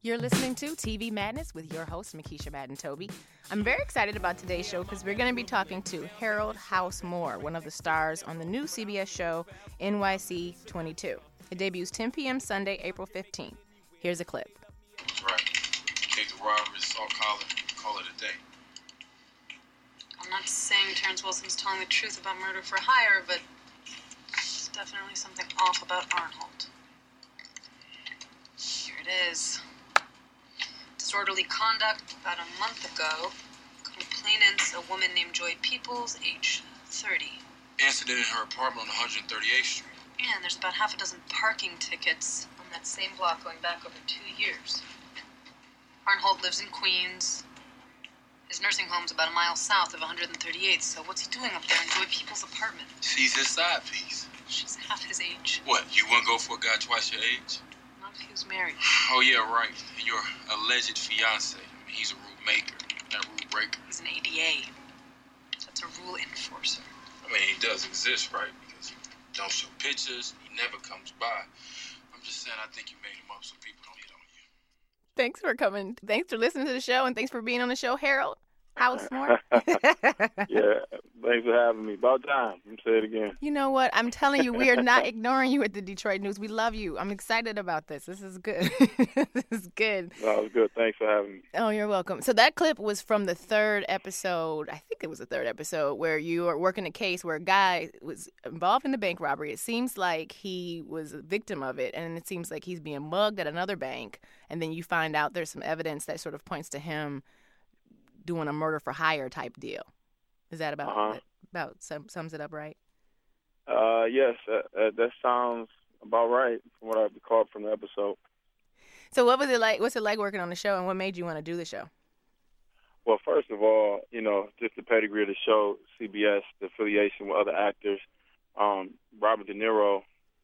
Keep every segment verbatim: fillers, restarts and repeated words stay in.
You're listening to T V Madness with your host, Makisha Madden-Toby. I'm very excited about today's show because we're going to be talking to Harold House Moore, one of the stars on the new C B S show N Y C twenty-two. It debuts ten p.m. Sunday, April fifteenth. Here's a clip. Right. Take the robbery, assault collar, call it a day. I'm not saying Terrence Wilson's telling the truth about murder for hire, but there's definitely something off about Arnold. Here it is. Disorderly conduct about a month ago. Complainants, a woman named Joy Peoples, age thirty. Incident in her apartment on one hundred thirty-eighth Street. And there's about half a dozen parking tickets on that same block going back over two years. Arnold lives in Queens. His nursing home's about a mile south of one hundred thirty-eighth, so what's he doing up there in Joy Peoples' apartment? She's his side piece. She's half his age. What, you wouldn't go for a guy twice your age? Not if he was married. Oh, yeah, right. And your alleged fiancé. I mean, he's a rule maker, not a rule breaker. He's an A D A. That's a rule enforcer. I mean, he does exist, right? Because he don't show pictures, he never comes by. I'm just saying I think you made him up so people don't hit on you. Thanks for coming. Thanks for listening to the show, and thanks for being on the show, Harold House Moore. Yeah, thanks for having me. About time. I'm say it again. You know what? I'm telling you, we are not ignoring you at the Detroit News. We love you. I'm excited about this. This is good. This is good. No, it's good. Thanks for having me. Oh, you're welcome. So that clip was from the third episode. I think it was the third episode where you are working a case where a guy was involved in the bank robbery. It seems like he was a victim of it, and it seems like he's being mugged at another bank. And then you find out there's some evidence that sort of points to him doing a murder for hire type deal. Is that about uh-huh. about sum, sums it up right? Uh, yes, uh, uh, that sounds about right from what I recalled from the episode. So what was it like? What's it like working on the show, and what made you want to do the show? Well, first of all, you know, just the pedigree of the show, C B S, the affiliation with other actors, um, Robert De Niro,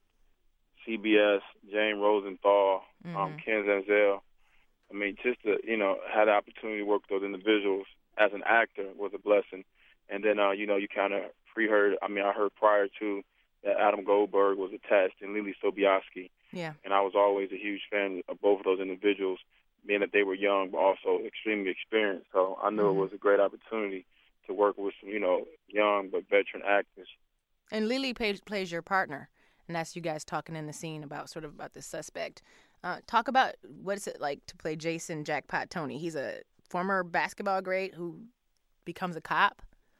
C B S, Jane Rosenthal, mm-hmm. um, Ken Zanzel. I mean, just to, you know, have the opportunity to work with those individuals as an actor was a blessing. And then, uh, you know, you kind of pre-heard, I mean, I heard prior to that Adam Goldberg was attached and Lily Sobieski. Yeah. And I was always a huge fan of both of those individuals, being that they were young but also extremely experienced. So I knew mm-hmm. it was a great opportunity to work with some, you know, young but veteran actors. And Lily plays, plays your partner, and that's you guys talking in the scene about sort of about the suspect. Uh, talk about what is it like to play Jason Jackpot Tony. He's a former basketball great who becomes a cop.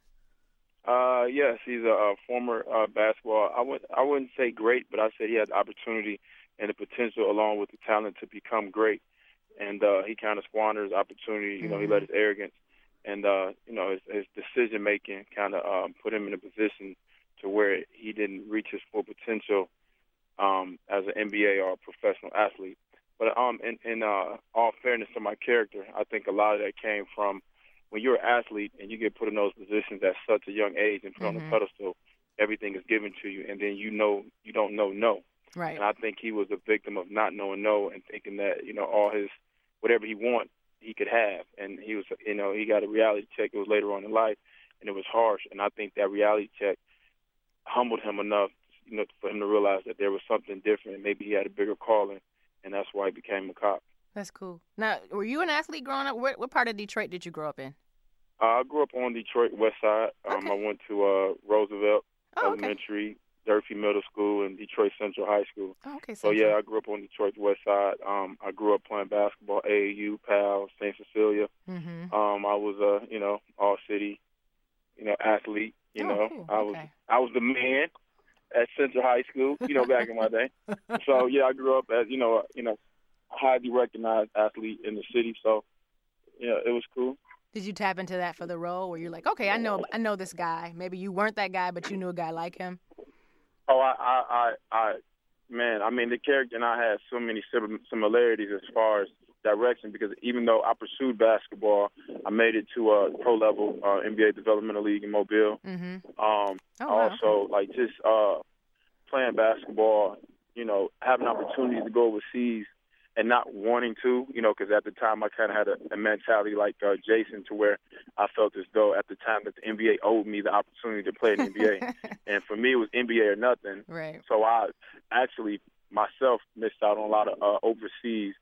Uh, yes, he's a, a former uh, basketball. I wouldn't I wouldn't say great, but I said he had the opportunity and the potential, along with the talent, to become great. And uh, he kind of squandered his opportunity. You know, mm-hmm. he let his arrogance and uh, you know his, his decision making kind of um, put him in a position to where he didn't reach his full potential um, as an N B A or a professional athlete. But um, in, in uh, all fairness to my character, I think a lot of that came from when you're an athlete and you get put in those positions at such a young age and put mm-hmm. on a pedestal, everything is given to you, and then you know you don't know no. Right. And I think he was a victim of not knowing no and thinking that, you know, all his, whatever he want, he could have. And he was, you know, he got a reality check. It was later on in life, and it was harsh. And I think that reality check humbled him enough, you know, for him to realize that there was something different. Maybe he had a bigger calling, and that's why he became a cop. That's cool. Now, were you an athlete growing up? What, what part of Detroit did you grow up in? Uh, I grew up on Detroit West Side. Um, okay. I went to uh, Roosevelt oh, Elementary, okay. Durfee Middle School, and Detroit Central High School. Oh, okay. So, yeah, I grew up on Detroit West Side. Um, I grew up playing basketball, A A U, P A L, Saint Cecilia. Mm-hmm. Um, I was a, you know, all-city, you know, athlete. You oh, know, cool. I was okay. I was the man at Central High School, you know, back in my day. So, yeah, I grew up as, you know, a, you know, a highly recognized athlete in the city. So, yeah, it was cool. Did you tap into that for the role where you're like, okay, I know I know this guy. Maybe you weren't that guy, but you knew a guy like him? Oh, I, I, I, I man, I mean, the character and I had so many similarities as far as direction, because even though I pursued basketball, I made it to a pro level uh, N B A Developmental League in Mobile. Mm-hmm. Um, oh, wow. Also, like, just uh, playing basketball, you know, having opportunities to go overseas and not wanting to, you know, because at the time I kind of had a, a mentality like uh, Jason, to where I felt as though at the time that the N B A owed me the opportunity to play in the N B A. And for me, it was N B A or nothing. Right. So I actually myself missed out on a lot of uh, overseas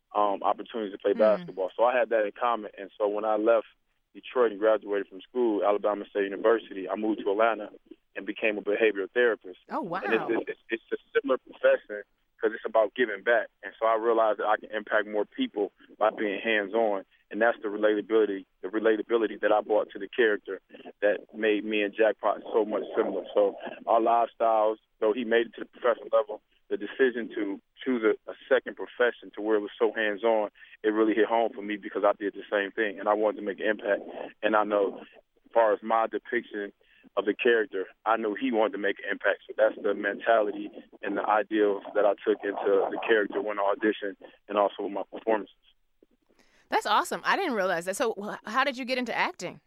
um, opportunities to play Mm. basketball. So I had that in common. And so when I left Detroit and graduated from school, Alabama State University, I moved to Atlanta and became a behavioral therapist. Oh, wow. And it's, it's, it's a similar profession because it's about giving back. And so I realized that I can impact more people by being hands-on. And that's the relatability, the relatability that I brought to the character that made me and Jackpot so much similar. So our lifestyles, though he made it to the professional level, the decision to choose a, a second profession to where it was so hands-on, it really hit home for me because I did the same thing, and I wanted to make an impact. And I know as far as my depiction of the character, I knew he wanted to make an impact. So that's the mentality and the ideals that I took into the character when I auditioned and also with my performances. That's awesome. I didn't realize that. So wh- how did you get into acting?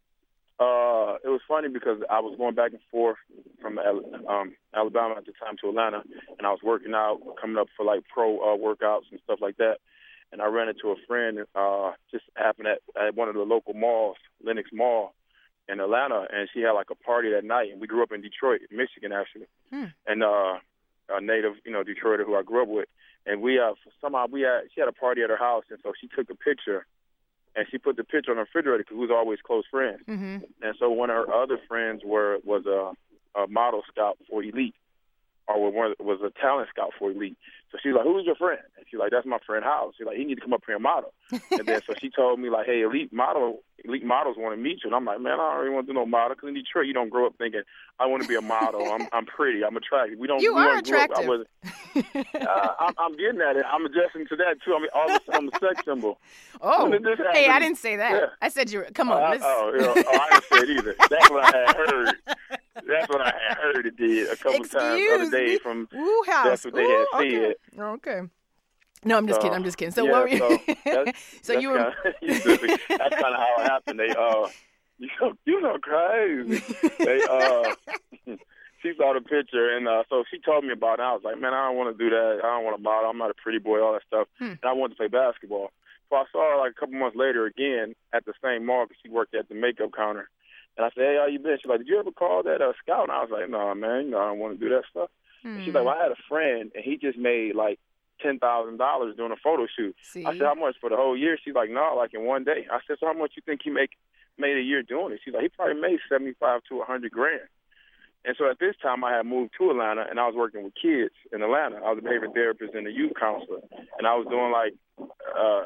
Uh, it was funny because I was going back and forth from um, Alabama at the time to Atlanta, and I was working out, coming up for like pro uh, workouts and stuff like that. And I ran into a friend, uh, just happened at, at one of the local malls, Lenox Mall in Atlanta, and she had like a party that night. And we grew up in Detroit, Michigan, actually, Hmm. and uh, a native, you know, Detroiter who I grew up with. And we uh, somehow we had she had a party at her house, and so she took a picture. And she put the picture on her refrigerator because we was always close friends. Mm-hmm. And so one of her other friends were was a, a model scout for Elite, or one was a talent scout for Elite. So she's like, "Who's your friend?" And she's like, "That's my friend Howell." She's like, "He need to come up here and model." And then so she told me like, "Hey, Elite model, Elite models want to meet you." And I'm like, "Man, I don't really want to do no model because in Detroit you don't grow up thinking I want to be a model. I'm I'm pretty. I'm attractive. We don't. You we are don't grow up- attractive. I wasn't- uh, I'm, I'm getting at it. I'm adjusting to that too. I mean, all of a sudden I'm a sex symbol. Oh, When did this hey, I happen? didn't say that. Yeah. I said you were, come on. Oh, I, let's- oh, you know, oh, I didn't say it either. That's what I had heard. That's what I had heard it did a couple Excuse times the other me. day from Woo house. that's what they Ooh, had okay. said. Okay. No, I'm just So, kidding. I'm just kidding. So yeah, what were you? so that's, so that's you were. Kinda, you silly. That's kind of how it happened. They uh, you so you so crazy. They uh, she saw the picture and uh, so she told me about it. I was like, man, I don't want to do that. I don't want to model. I'm not a pretty boy. All that stuff. Hmm. And I wanted to play basketball. So I saw her like a couple months later again at the same mall because she worked at the makeup counter. And I said, hey, how you been? She's like, did you ever call that uh, scout? And I was like, no, man, you know, I don't want to do that stuff. Hmm. And she's like, well, I had a friend, and he just made like ten thousand dollars doing a photo shoot. See? I said, how much for the whole year? She's like, no, like in one day. I said, so how much you think he make made a year doing it? She's like, he probably made seventy-five to a hundred grand. And so at this time, I had moved to Atlanta, and I was working with kids in Atlanta. I was a behavior therapist and a youth counselor, and I was doing like uh,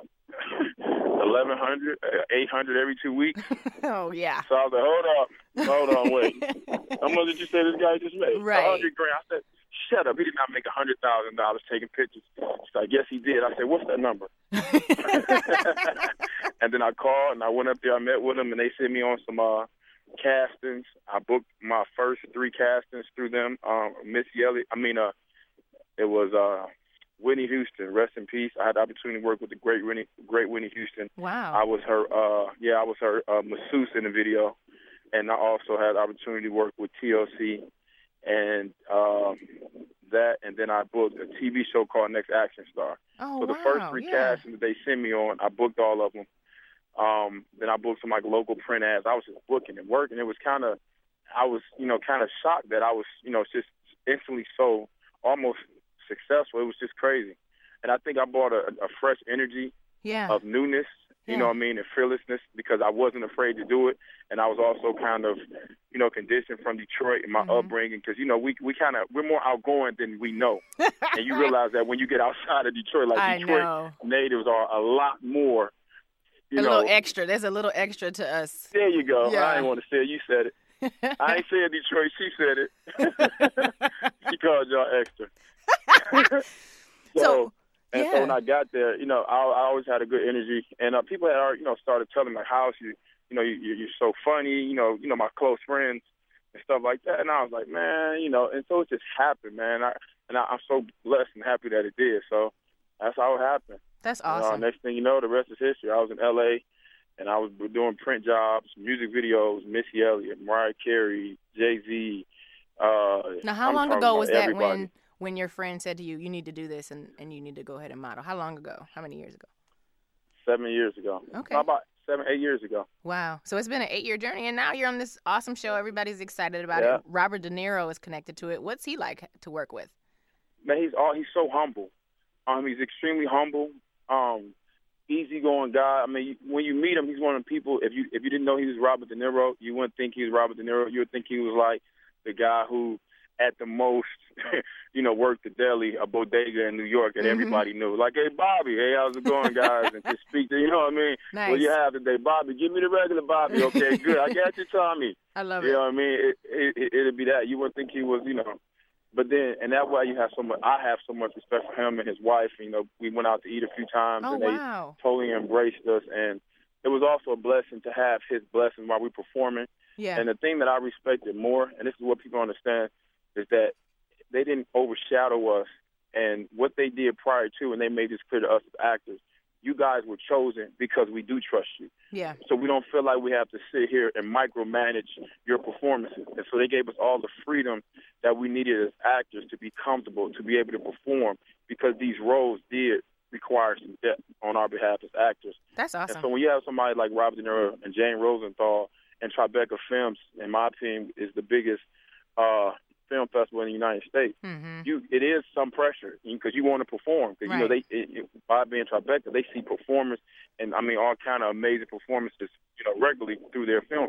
eleven hundred, eight hundred every two weeks. Oh yeah. So I was like, hold up, hold on, wait. How much did you say this guy just made? Right. A hundred grand. I said, shut up. He did not make a hundred thousand dollars taking pictures. She's like, yes, he did. I said, what's that number? And then I called and I went up there. I met with them, and they sent me on some uh, castings. I booked my first three castings through them. Um, Missy Elliott. I mean, uh, it was uh, Whitney Houston. Rest in peace. I had the opportunity to work with the great Whitney, great Whitney Houston. Wow. I was her. Uh, yeah, I was her uh, masseuse in the video, and I also had the opportunity to work with T L C, and um, that, and then I booked a T V show called Next Action Star. Oh So the wow. first three yeah. castings that they sent me on, I booked all of them. Um, then I booked some like local print ads. I was just booking and working. It was kind of, I was, you know, kind of shocked that I was, you know, just instantly so almost successful. It was just crazy. And I think I brought a, a fresh energy Yeah. of newness, you Yeah. know what I mean, and fearlessness because I wasn't afraid to do it. And I was also kind of, you know, conditioned from Detroit and my Mhm. upbringing because, you know, we we kind of, we're more outgoing than we know. And you realize that when you get outside of Detroit, like I Detroit know. natives are a lot more, you A know. little extra. There's a little extra to us. There you go. Yeah. I didn't want to say it. You said it. I ain't saying Detroit. She said it. She called y'all extra. so, So, and yeah. so when I got there, you know, I, I always had a good energy, and uh, people had already, you know, started telling me like, "How you, you know, you, you're so funny," you know, you know, my close friends and stuff like that. And I was like, man, you know, and so it just happened, man. I, and I, I'm so blessed and happy that it did. So that's how it happened. That's Uh, awesome. next thing you know, the rest is history. I was in L A, and I was doing print jobs, music videos, Missy Elliott, Mariah Carey, Jay-Z. Uh, Now, how I'm long talking ago about was that everybody. when when your friend said to you, you need to do this and, and you need to go ahead and model? How long ago? How many years ago? Seven years ago. Okay. No, about seven, eight years ago. Wow. So it's been an eight-year journey, and now you're on this awesome show. Everybody's excited about Yeah. it. Robert De Niro is connected to it. What's he like to work with? Man, he's all he's so humble. Um, he's extremely humble. um, easygoing guy. I mean, when you meet him, he's one of the people. If you if you didn't know he was Robert De Niro, you wouldn't think he was Robert De Niro. You would think he was like the guy who, at the most, you know, worked the deli, a bodega in New York that mm-hmm. everybody knew. Like, hey, Bobby, hey, how's it going, guys? And just speak to, you know what I mean? Nice. What you have today, Bobby? Give me the regular Bobby. Okay, good. I got you, Tommy. I love you it. You know what I mean? It, it, it, it'd be that. You wouldn't think he was, you know. But then, and that's why you have so much, I have so much respect for him and his wife. You know, we went out to eat a few times, oh, and they wow. totally embraced us. And it was also a blessing to have his blessing while we were performing. Yeah. And the thing that I respected more, and this is what people understand, is that they didn't overshadow us. And what they did prior to, and they made this clear to us as actors, you guys were chosen because we do trust you. Yeah. So we don't feel like we have to sit here and micromanage your performances. And so they gave us all the freedom that we needed as actors to be comfortable, to be able to perform, because these roles did require some depth on our behalf as actors. That's awesome. And so when you have somebody like Robert De Niro and Jane Rosenthal and Tribeca Films, in my opinion, is the biggest uh, film festival in the United States. Mm-hmm. You, it is some pressure because you want to perform. Because right. you know they, it, it, by being Tribeca, they see performance, and I mean all kind of amazing performances, you know, regularly through their film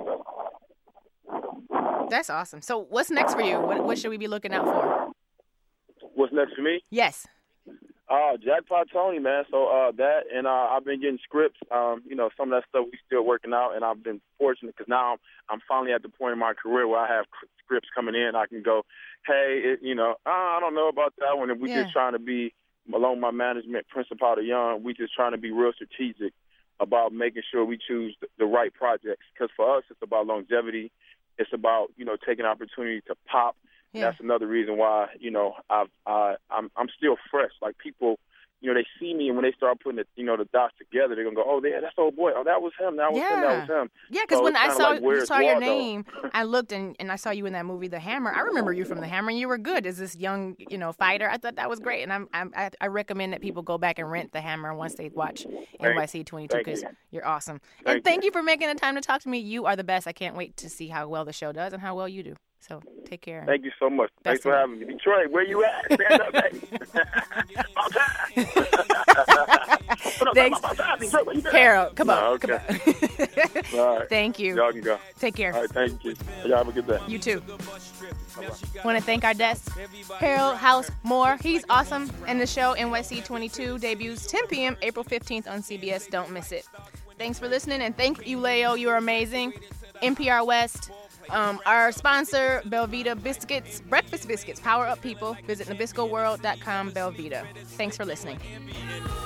festival. That's awesome. So what's next for you? What, what should we be looking out for? What's next for me? Yes. Uh, Jackpot Tony, man. So uh, that, and uh, I've been getting scripts. Um, you know, some of that stuff we still working out, and I've been fortunate because now I'm, I'm finally at the point in my career where I have scripts coming in. I can go, hey, it, you know, uh, I don't know about that one. And we yeah. just trying to be, along my management, Principal Young, we just trying to be real strategic about making sure we choose the, the right projects. Because for us, it's about longevity. It's about, you know, taking opportunity to pop. Yeah. That's another reason why, you know, I've, I, I'm I'm still fresh. Like people, you know, they see me, and when they start putting the, you know, the dots together, they're gonna go, oh, yeah, that's old boy. Oh, that was him. That was yeah. him. That was him. Yeah, because so when I saw like, you saw your Waldo? name, I looked and, and I saw you in that movie, The Hammer. I remember you from The Hammer, and you were good as this young, you know, fighter. I thought that was great, and I'm, I'm I, I recommend that people go back and rent The Hammer once they watch N Y C twenty-two because you. you're awesome. Thank and thank you. you for making the time to talk to me. You are the best. I can't wait to see how well the show does and how well you do. So take care. Thank you so much. Best Thanks for having me. Detroit, where you at? Stand up, baby. About time. Thanks. About time. Detroit, where you at? Harold, come on. No, okay. Come on. All right. Thank you. Y'all can go. Take care. All right, thank you. Y'all have a good day. You too. Want to thank our guest, Harold House Moore. He's awesome. And the show N Y C twenty-two debuts ten p.m. April fifteenth on C B S. Don't miss it. Thanks for listening, and thank you, Leo. You're amazing. N P R West. Um, our sponsor, Belvita Biscuits, breakfast biscuits. Power up, people. Visit Nabisco World dot com, Belvita. Thanks for listening.